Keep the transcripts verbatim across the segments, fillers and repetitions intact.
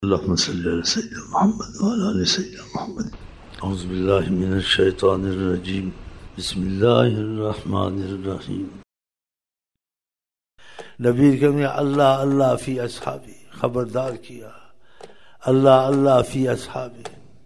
اللهم صل على سيدنا محمد وعلى آل سيدنا محمد. اعوذ باللہ من الشیطان الرجیم. بسم اللہ الرحمن الرحیم. نبی کریم نے اللہ اللہ فی اصحابی خبردار کیا. اللہ اللہ فی اصحابی.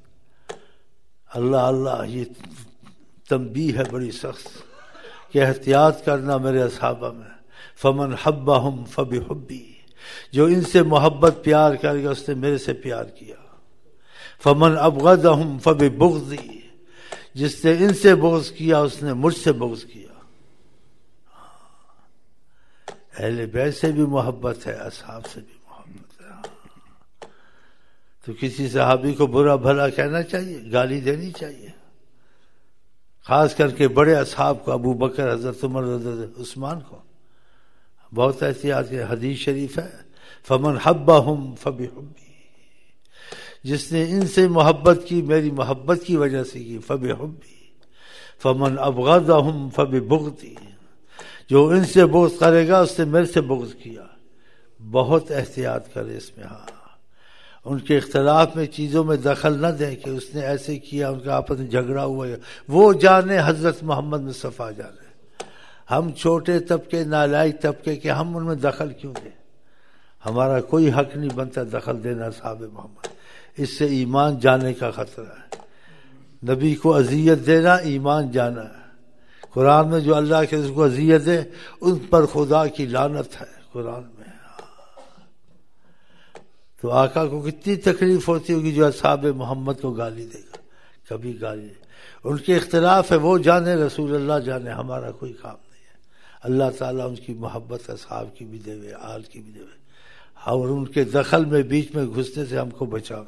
اللہ اللہ یہ تنبیہ ہے بڑی سخت کہ احتیاط کرنا میرے اصحابہ میں. فمن حبہم فبحبی، جو ان سے محبت پیار کر گیا اس نے میرے سے پیار کیا. فمن ابغضہم فببغضی، جس نے ان سے بغض کیا اس نے مجھ سے بغض کیا. اہل بیت سے بھی محبت ہے، اصحاب سے بھی محبت ہے. تو کسی صحابی کو برا بھلا کہنا چاہیے، گالی دینی چاہیے، خاص کر کے بڑے اصحاب کو، ابو بکر، حضرت عمر، حضرت عثمان کو. بہت احتیاط ہے. حدیث شریف ہے فمن حبہم فبحبی، جس نے ان سے محبت کی میری محبت کی وجہ سے کی. فبحبی. فمن ابغضہم فببغضی، جو ان سے بغض کرے گا اس نے میرے سے بغض کیا. بہت احتیاط کرے اس میں. ہاں، ان کے اختلاف میں چیزوں میں دخل نہ دیں کہ اس نے ایسے کیا، ان کا آپس میں جھگڑا ہوا ہے. وہ جانے حضرت محمد مصطفیٰ جانے. ہم چھوٹے طبقے، نالائق طبقے کے، ہم ان میں دخل کیوں دیں؟ ہمارا کوئی حق نہیں بنتا دخل دینا اصحاب محمد. اس سے ایمان جانے کا خطرہ ہے. نبی کو اذیت دینا ایمان جانا ہے. قرآن میں جو اللہ کے رسول کو اذیت دے ان پر خدا کی لعنت ہے قرآن میں. تو آقا کو کتنی تکلیف ہوتی ہوگی جو اصحاب محمد کو گالی دے گا. کبھی گالی دے. ان کے اختلاف ہے، وہ جانے، رسول اللہ جانے، ہمارا کوئی کام نہیں. اللہ تعالیٰ ان کی محبت اصحاب کی بھی دے، آل کی بھی دے، اور ان کے دخل میں بیچ میں گھسنے سے ہم کو بچاوے.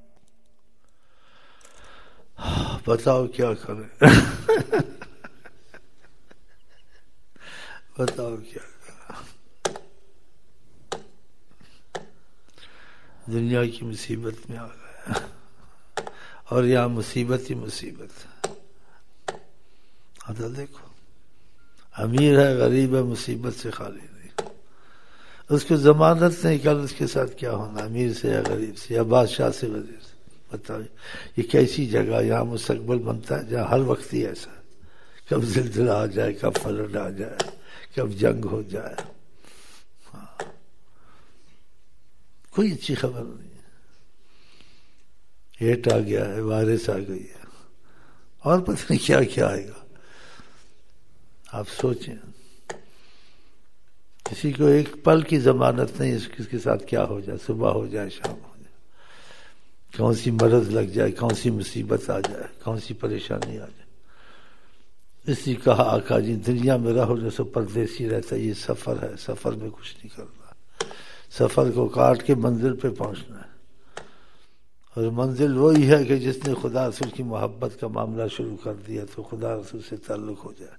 بتاؤ کیا کریں؟ بتاؤ کیا کریں؟ دنیا کی مصیبت میں آ گئے اور یہاں مصیبت ہی مصیبت. ہاں تو دیکھو، امیر ہے، غریب ہے، مصیبت سے خالی نہیں. اس کو ضمانت نہیں کل اس کے ساتھ کیا ہونا، امیر سے یا غریب سے یا بادشاہ سے وزیر سے. بتاؤ یہ کیسی جگہ، یہاں مستقبل بنتا ہے جہاں ہر وقت ہی ایسا، کب زلزلہ آ جائے، کب فلڈ آ جائے، کب جنگ ہو جائے. ہاں، کوئی اچھی خبر نہیں. ہیٹ آ گیا ہے، وائرس آ گئی ہے، اور پتہ نہیں کیا کیا آئے گا. آپ سوچیں، کسی کو ایک پل کی ضمانت نہیں اس کے ساتھ کیا ہو جائے، صبح ہو جائے، شام ہو جائے، کون سی مرض لگ جائے، کون سی مصیبت آ جائے، کون سی پریشانی آ جائے. اسی کہا آقا جی دنیا میں رہو جیسے پردیسی رہتا ہے. یہ سفر ہے، سفر میں کچھ نہیں کرنا. سفر کو کاٹ کے منزل پہ پہنچنا ہے، اور منزل وہی ہے کہ جس نے خدا رسول کی محبت کا معاملہ شروع کر دیا تو خدا رسول سے تعلق ہو جائے.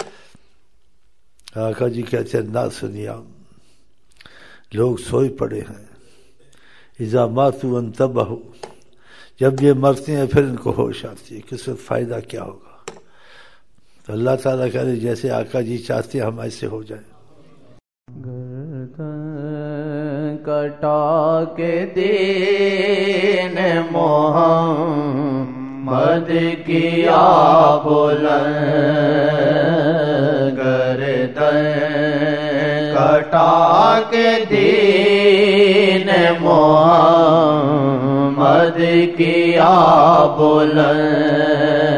آقا جی کہتے ہیں نا سنیا، لوگ سوئے پڑے ہیں. اذا ماتوا انتبہوا، جب یہ مرتے ہیں پھر ان کو ہوش آتی ہے. کس وقت فائدہ کیا ہوگا؟ تو اللہ تعالیٰ کہہ رہے جیسے آقا جی چاہتے ہیں ہم ایسے ہو جائیں. گردن کٹا کے دین محمد کیا بلند، گردن کٹا کے دین محمد کیا بلند،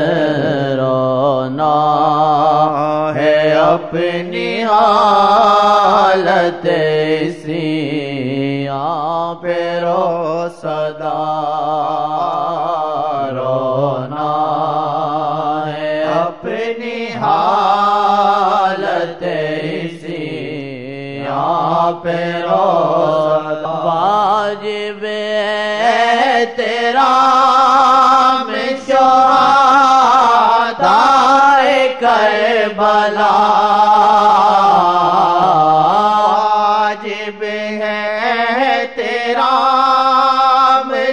رونا ہے اپنی حالت سیاں پہ رو صدا، رونا ہے اپنی حالت سیاں پہ رو صدا. واجب ہے تیرا میں شہدائے کربلا، واجب ہے تیرا میں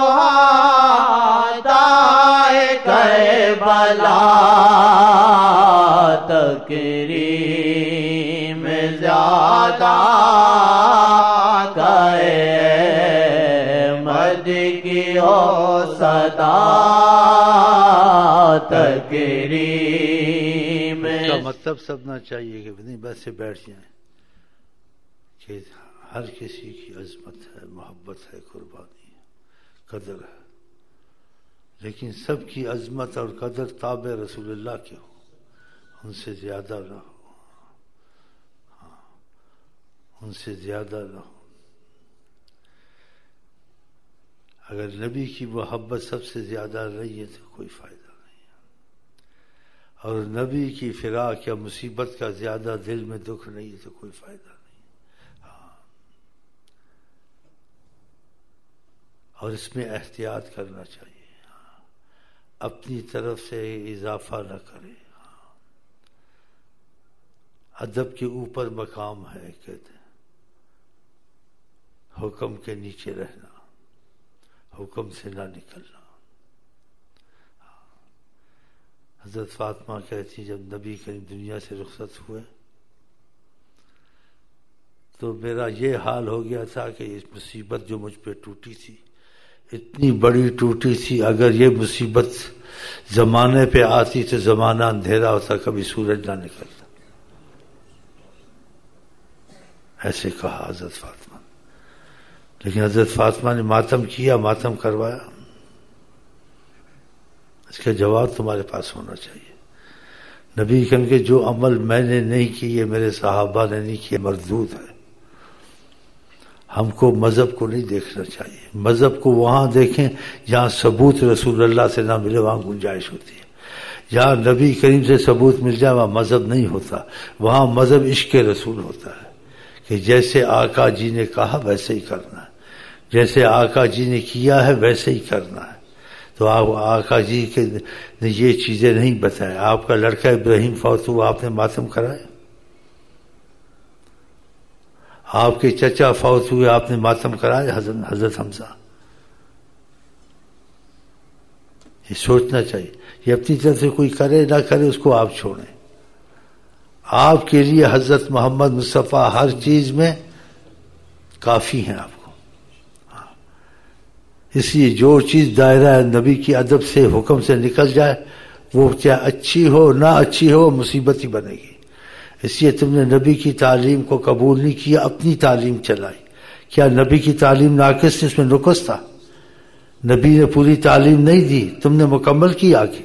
شہدائے کربلا، تکریم زیادہ گئے قد کی او صدا تکریم. اس کا مطلب سمجھنا چاہیے کہ نہیں ویسے بیٹھ جائیں کہ ہر کسی کی عظمت ہے، محبت ہے، قربانی ہے، قدر ہے، لیکن سب کی عظمت اور قدر تابع رسول اللہ کے ہو، ان سے زیادہ نہ ہو، ہاں ان سے زیادہ نہ ہو. اگر نبی کی محبت سب سے زیادہ رہی ہے تو کوئی فائدہ نہیں ہے، اور نبی کی فراق یا مصیبت کا زیادہ دل میں دکھ نہیں ہے تو کوئی فائدہ نہیں. ہاں اور اس میں احتیاط کرنا چاہیے، ہاں اپنی طرف سے اضافہ نہ کرے. ہاں ادب کے اوپر مقام ہے، کہتے ہیں حکم کے نیچے رہنا، حکم سے نہ نکلنا. حضرت فاطمہ کہتی جب نبی کریم دنیا سے رخصت ہوئے تو میرا یہ حال ہو گیا تھا کہ اس مصیبت جو مجھ پہ ٹوٹی تھی اتنی بڑی ٹوٹی تھی، اگر یہ مصیبت زمانے پہ آتی تو زمانہ اندھیرا ہوتا، کبھی سورج نہ نکلتا. ایسے کہا حضرت فاطمہ. لیکن حضرت فاطمہ نے ماتم کیا، ماتم کروایا. اس کا جواب تمہارے پاس ہونا چاہیے. نبی کریم کے جو عمل میں نے نہیں کیے، میرے صحابہ نے نہیں کیے، مردود ہے. ہم کو مذہب کو نہیں دیکھنا چاہیے. مذہب کو وہاں دیکھیں جہاں ثبوت رسول اللہ سے نہ ملے، وہاں گنجائش ہوتی ہے. جہاں نبی کریم سے ثبوت مل جائے وہاں مذہب نہیں ہوتا، وہاں مذہب عشق رسول ہوتا ہے کہ جیسے آقا جی نے کہا ویسے ہی کرنا ہے، جیسے آقا جی نے کیا ہے ویسے ہی کرنا ہے. تو آپ آقا جی کے نے یہ چیزیں نہیں بتائیں. آپ کا لڑکا ابراہیم فوت ہوا، آپ نے ماتم کرائے؟ آپ کے چچا فوت ہوئے، آپ نے ماتم کرائے؟ حضرت حضرت حمزہ. یہ سوچنا چاہیے. یہ اپنی طرف سے کوئی کرے نہ کرے اس کو آپ چھوڑیں. آپ کے لیے حضرت محمد مصطفیٰ ہر چیز میں کافی ہیں آپ کو. اس لیے جو چیز دائرہ نبی کی ادب سے حکم سے نکل جائے وہ چاہے اچھی ہو نہ اچھی ہو مصیبت ہی بنے گی. اس لیے تم نے نبی کی تعلیم کو قبول نہیں کیا، اپنی تعلیم چلائی. کیا نبی کی تعلیم ناقص تھی؟ اس میں نقص تھا. نبی نے پوری تعلیم نہیں دی، تم نے مکمل کی آگے.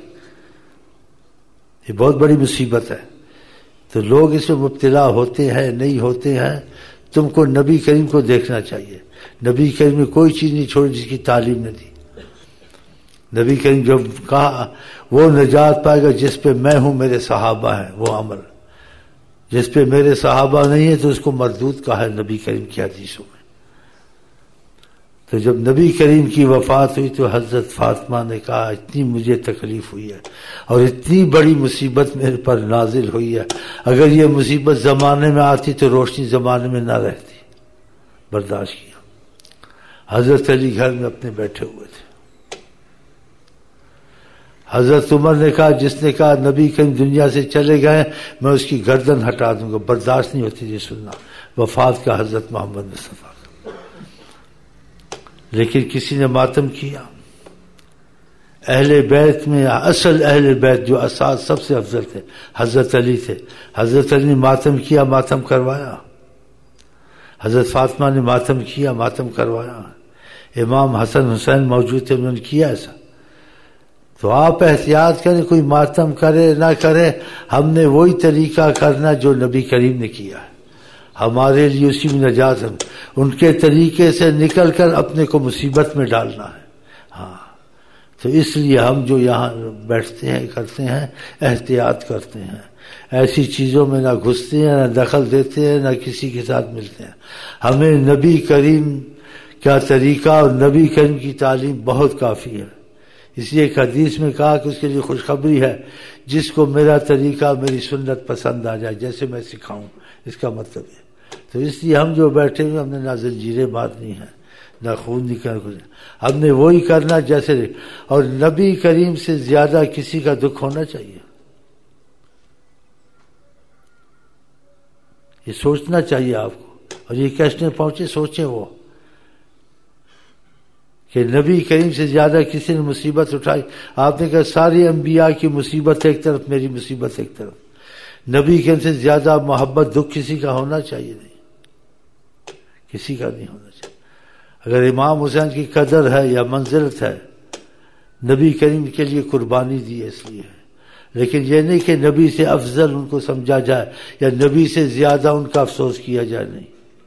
یہ بہت بڑی مصیبت ہے. تو لوگ اس میں مبتلا ہوتے ہیں نہیں ہوتے ہیں، تم کو نبی کریم کو دیکھنا چاہیے. نبی کریم نے کوئی چیز نہیں چھوڑی جس کی تعلیم نے دی. نبی کریم جب کہا وہ نجات پائے گا جس پہ میں ہوں میرے صحابہ ہیں، وہ عمل. جس پہ میرے صحابہ نہیں ہے تو اس کو مردود کہا ہے نبی کریم کی حدیثوں میں. تو جب نبی کریم کی وفات ہوئی تو حضرت فاطمہ نے کہا اتنی مجھے تکلیف ہوئی ہے اور اتنی بڑی مصیبت میرے پر نازل ہوئی ہے، اگر یہ مصیبت زمانے میں آتی تو روشنی زمانے میں نہ رہتی. برداشت کیا. حضرت علی گھر میں اپنے بیٹھے ہوئے تھے. حضرت عمر نے کہا، جس نے کہا نبی کریم دنیا سے چلے گئے میں اس کی گردن ہٹا دوں گا. برداشت نہیں ہوتی تھی سننا وفات کا حضرت محمد مصطفیٰ. لیکن کسی نے ماتم کیا. اہل بیت میں اصل اہل بیت جو اساس سب سے افضل تھے حضرت علی تھے. حضرت علی نے ماتم کیا، ماتم کروایا. حضرت فاطمہ نے ماتم کیا، ماتم کروایا. امام حسن حسین موجود تھے، انہوں نے کیا ایسا. تو آپ احتیاط کریں، کوئی ماتم کرے نہ کرے، ہم نے وہی طریقہ کرنا جو نبی کریم نے کیا ہے. ہمارے لیے اسی میں نجات ہے. ان کے طریقے سے نکل کر اپنے کو مصیبت میں ڈالنا ہے. ہاں تو اس لیے ہم جو یہاں بیٹھتے ہیں کرتے ہیں احتیاط کرتے ہیں، ایسی چیزوں میں نہ گھستے ہیں، نہ دخل دیتے ہیں، نہ کسی کے ساتھ ملتے ہیں. ہمیں نبی کریم کا طریقہ اور نبی کریم کی تعلیم بہت کافی ہے. اس لیے ایک حدیث میں کہا کہ اس کے لیے خوشخبری ہے جس کو میرا طریقہ میری سنت پسند آ جائے جیسے میں سکھاؤں. اس کا مطلب ہے. تو اس لیے ہم جو بیٹھے ہوئے ہم نے نہ زنجیریں مارنی ہیں نہ خون نکل کچھ، ہم نے وہی کرنا جیسے. اور نبی کریم سے زیادہ کسی کا دکھ ہونا چاہیے. یہ سوچنا چاہیے آپ کو. اور یہ کیسے پہنچے سوچیں وہ کہ نبی کریم سے زیادہ کسی نے مصیبت اٹھائی؟ آپ نے کہا ساری انبیاء کی مصیبت ایک طرف، میری مصیبت ایک طرف۔ نبی کریم سے زیادہ محبت دکھ کسی کا ہونا چاہیے نہیں، کسی کا نہیں ہونا چاہیے۔ اگر امام حسین کی قدر ہے یا منزلت ہے، نبی کریم کے لیے قربانی دی اس لیے ہے، لیکن یہ نہیں کہ نبی سے افضل ان کو سمجھا جائے یا نبی سے زیادہ ان کا افسوس کیا جائے، نہیں،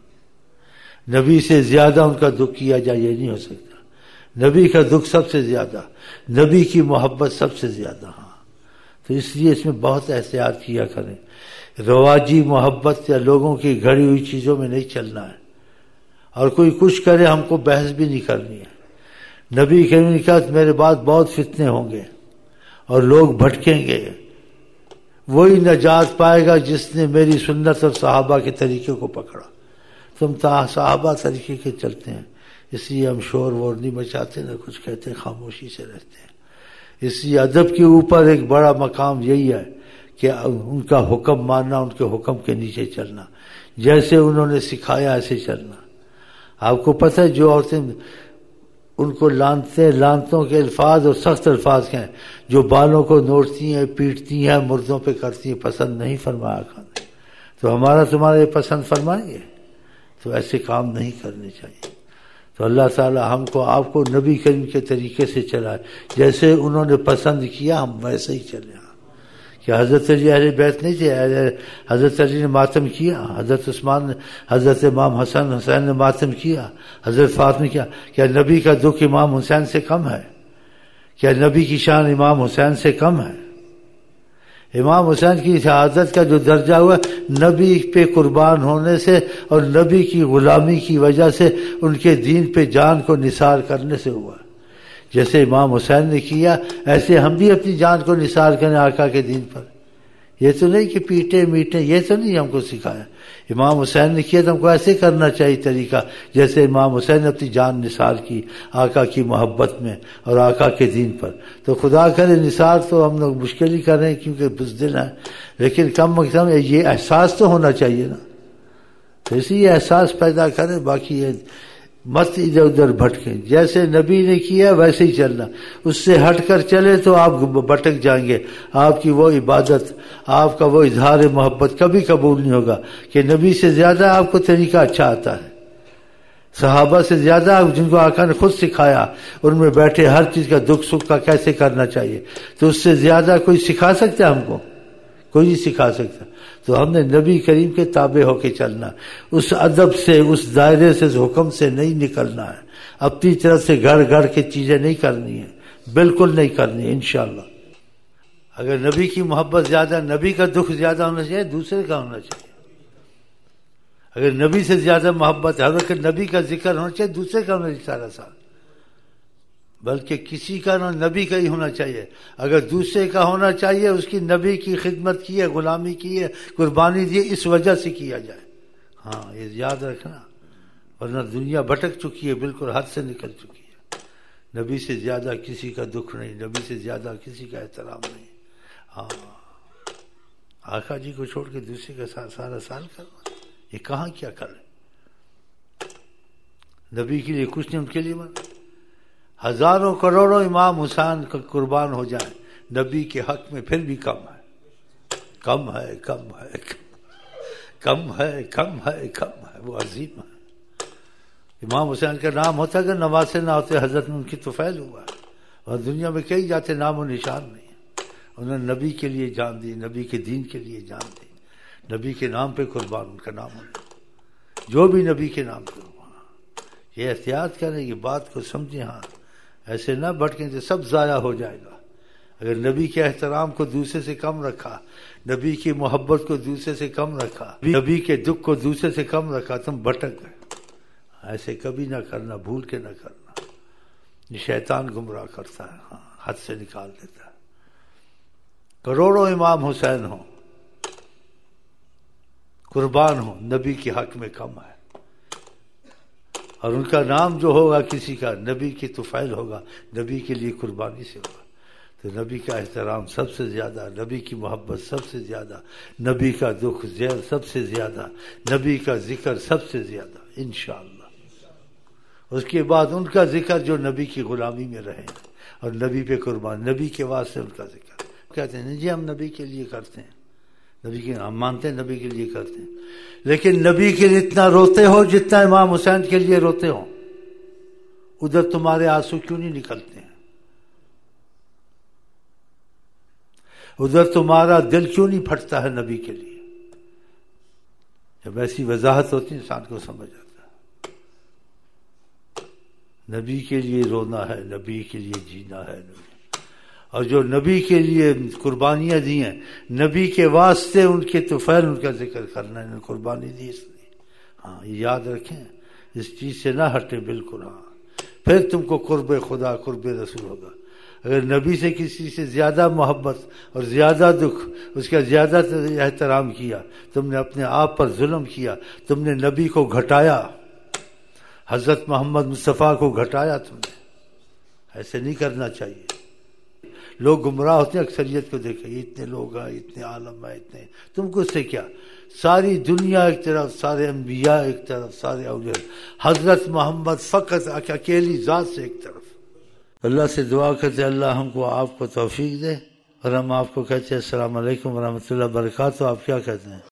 نبی سے زیادہ ان کا دکھ کیا جائے، یہ نہیں ہو سکتا۔ نبی کا دکھ سب سے زیادہ، نبی کی محبت سب سے زیادہ۔ ہاں، تو اس لیے اس میں بہت احتیاط کیا کریں، رواجی محبت یا لوگوں کی گھڑی ہوئی چیزوں میں نہیں چلنا ہے، اور کوئی کچھ کرے ہم کو بحث بھی نہیں کرنی ہے۔ نبی کریم نے کہا میرے بعد بہت فتنے ہوں گے اور لوگ بھٹکیں گے، وہی نجات پائے گا جس نے میری سنت اور صحابہ کے طریقے کو پکڑا۔ تم تا صحابہ طریقے کے چلتے ہیں، اس لیے ہم شور وور نہیں مچاتے، نہ کچھ کہتے، خاموشی سے رہتے ہیں۔ اس لیے ادب کے اوپر ایک بڑا مقام یہی ہے کہ ان کا حکم ماننا، ان کے حکم کے نیچے چلنا، جیسے انہوں نے سکھایا ایسے چلنا۔ آپ کو پتہ ہے جو عورتیں ان کو لانتے لانتوں کے الفاظ اور سخت الفاظ ہیں، جو بالوں کو نوچتی ہیں، پیٹتی ہیں، مردوں پہ کرتی ہیں، پسند نہیں فرمایا کھانے، تو ہمارا تمہارا یہ پسند فرمائیں گے؟ تو ایسے کام نہیں کرنے چاہیے۔ تو اللہ تعالی ہم کو آپ کو نبی کریم کے طریقے سے چلائے، جیسے انہوں نے پسند کیا ہم ویسے ہی چلے۔ کہ حضرت علی اہل بیت نہیں تھے، حضرت علی نے ماتم کیا، حضرت عثمان نے، حضرت امام حسن حسین نے ماتم کیا، حضرت فاطمہ کیا۔ کیا نبی کا دکھ امام حسین سے کم ہے؟ کیا نبی کی شان امام حسین سے کم ہے؟ امام حسین کی شہادت کا جو درجہ ہوا نبی پہ قربان ہونے سے اور نبی کی غلامی کی وجہ سے، ان کے دین پہ جان کو نثار کرنے سے ہوا۔ جیسے امام حسین نے کیا ایسے ہم بھی اپنی جان کو نثار کریں آقا کے دین پر۔ یہ تو نہیں کہ پیٹے میٹے، یہ تو نہیں ہم کو سکھایا۔ امام حسین نے کیا تو ہم کو ایسے کرنا چاہیے طریقہ جیسے امام حسین نے اپنی جان نثار کی آقا کی محبت میں اور آقا کے دین پر۔ تو خدا کرے نثار تو ہم لوگ مشکل ہی کر رہے ہیں کیونکہ بزدل ہیں، لیکن کم از کم یہ احساس تو ہونا چاہیے نا، تو اسی یہ احساس پیدا کریں، باقی یہ مت ادھر ادھر بھٹکیں۔ جیسے نبی نے کیا ویسے ہی چلنا، اس سے ہٹ کر چلے تو آپ بھٹک جائیں گے، آپ کی وہ عبادت، آپ کا وہ اظہار محبت کبھی قبول نہیں ہوگا۔ کہ نبی سے زیادہ آپ کو طریقہ اچھا آتا ہے، صحابہ سے زیادہ آپ جن کو آقا نے خود سکھایا، ان میں بیٹھے ہر چیز کا دکھ سکھ کا کیسے کرنا چاہیے، تو اس سے زیادہ کوئی سکھا سکتا ہے ہم کو؟ کوئی نہیں سکھا سکتا۔ تو ہم نے نبی کریم کے تابع ہو کے چلنا، اس ادب سے، اس دائرے سے، اس حکم سے نہیں نکلنا ہے، اپنی طرف سے گھڑ گھڑ کے چیزیں نہیں کرنی ہیں، بالکل نہیں کرنی ہے انشاءاللہ۔ اگر نبی کی محبت زیادہ، نبی کا دکھ زیادہ ہونا چاہیے، دوسرے کا ہونا چاہیے۔ اگر نبی سے زیادہ محبت ہے، حضرت نبی کا ذکر ہونا چاہیے، دوسرے کا ہونا چاہیے سارا سال، بلکہ کسی کا نہ نبی کا ہی ہونا چاہیے۔ اگر دوسرے کا ہونا چاہیے، اس کی نبی کی خدمت کی ہے، غلامی کی ہے، قربانی دی ہے، اس وجہ سے کیا جائے۔ ہاں یہ یاد رکھنا، ورنہ دنیا بھٹک چکی ہے، بالکل حد سے نکل چکی ہے۔ نبی سے زیادہ کسی کا دکھ نہیں، نبی سے زیادہ کسی کا احترام نہیں۔ ہاں آقا جی کو چھوڑ کے دوسرے کا سارا سال کرنا، یہ کہاں کیا کرے؟ نبی کے لیے کچھ نہیں، ان کے لیے من ہزاروں کروڑوں امام حسین کا قربان ہو جائیں، نبی کے حق میں پھر بھی کم ہے، کم ہے، کم ہے، کم ہے، کم ہے، کم ہے، وہ عظیم ہے۔ امام حسین کا نام ہوتا اگر نواسے نہ ہوتے، حضرت میں ان کی طفیل ہوا ہے، اور دنیا میں کئی جاتے نام و نشان نہیں، انہوں نے نبی کے لیے جان دی، نبی کے دین کے لیے جان دی، نبی کے نام پہ قربان، ان کا نام ہونا، جو بھی نبی کے نام پہ ہوا۔ یہ احتیاط کریں، یہ بات کو سمجھیں، ہاں ایسے نہ بھٹکیں تو سب ضائع ہو جائے گا۔ اگر نبی کے احترام کو دوسرے سے کم رکھا، نبی کی محبت کو دوسرے سے کم رکھا، نبی کے دکھ کو دوسرے سے کم رکھا، تم بھٹک گئے۔ ایسے کبھی نہ کرنا، بھول کے نہ کرنا، یہ شیطان گمراہ کرتا ہے، ہاں حد سے نکال دیتا ہے۔ کروڑوں امام حسین ہوں، قربان ہوں، نبی کے حق میں کم ہے، اور ان کا نام جو ہوگا کسی کا نبی کی طفیل ہوگا، نبی کے لیے قربانی سے ہوگا، تو نبی کا احترام سب سے زیادہ، نبی کی محبت سب سے زیادہ، نبی کا دکھ سب سے زیادہ، نبی کا ذکر سب سے زیادہ انشاءاللہ۔ اس کے بعد ان کا ذکر جو نبی کی غلامی میں رہے اور نبی پہ قربان، نبی کے واسطے ان کا ذکر کہتے ہیں جی ہم نبی کے لیے کرتے ہیں، نبی کے ہم مانتے ہیں، نبی کے لیے کرتے ہیں، لیکن نبی کے لیے اتنا روتے ہو جتنا امام حسین کے لیے روتے ہو، ادھر تمہارے آنسو کیوں نہیں نکلتے ہیں؟ ادھر تمہارا دل کیوں نہیں پھٹتا ہے نبی کے لیے؟ جب ایسی وضاحت ہوتی ہے انسان کو سمجھ آتا ہے نبی کے لیے رونا ہے، نبی کے لیے جینا ہے، نبی اور جو نبی کے لیے قربانیاں دی ہیں، نبی کے واسطے ان کے طفیل ان کا ذکر کرنا ہے، قربانی دی اس لیے۔ ہاں یہ یاد رکھیں، اس چیز سے نہ ہٹے بالکل۔ ہاں پھر تم کو قرب خدا، قرب رسول ہوگا۔ اگر نبی سے کسی سے زیادہ محبت اور زیادہ دکھ، اس کا زیادہ احترام کیا، تم نے اپنے آپ پر ظلم کیا، تم نے نبی کو گھٹایا، حضرت محمد مصطفیٰ کو گھٹایا تم نے، ایسے نہیں کرنا چاہیے۔ لوگ گمراہ ہوتے ہیں، اکثریت کو دیکھیں، اتنے لوگ ہیں، اتنے عالم ہیں، اتنے، تم کو اس سے کیا؟ ساری دنیا ایک طرف، سارے انبیاء ایک طرف، سارے اولیاء، حضرت محمد فقط اکیلی ذات سے ایک طرف۔ اللہ سے دعا کرتے اللہ ہم کو آپ کو توفیق دے، اور ہم آپ کو کہتے ہیں السلام علیکم ورحمۃ اللہ وبرکاتہ۔ آپ کیا کہتے ہیں؟